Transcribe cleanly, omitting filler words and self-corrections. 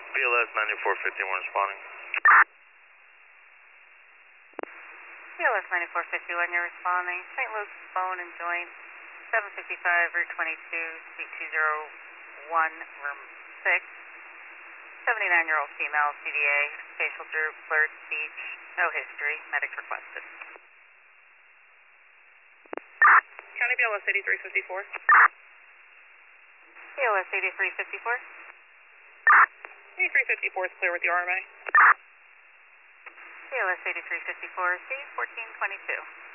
BLS 9451 responding. BLS 9451, you're responding. St. Luke's Bone and Joint, 755 Route 22, Suite 201, Room 6. 79-year-old female, CDA, facial droop, blurred speech, no history, medics requested. County BLS 8354. BLS 8354. 8354 is clear with the RMA. BLS 8354, C 1422.